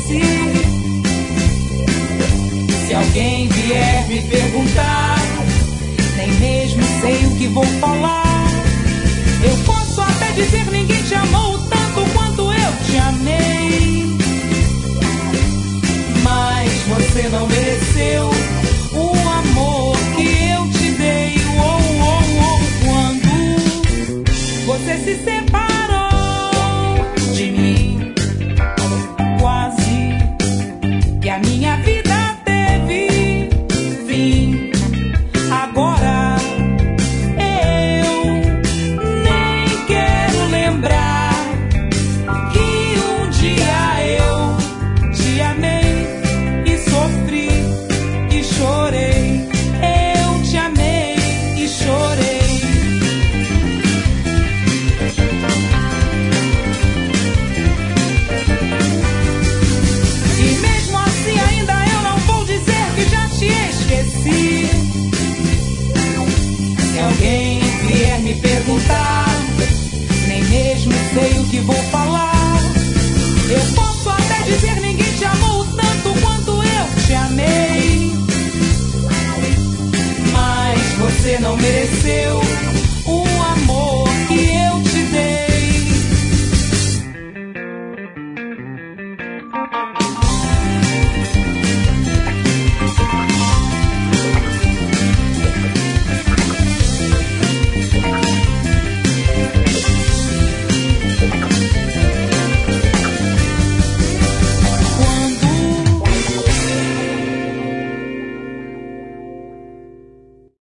Se alguém vier me perguntar, nem mesmo sei o que vou falar. Eu posso até dizer: ninguém te amou tanto quanto eu te amei. Mas você não mereceu o amor que eu te dei. Quando você se separou de mim, quase que a minha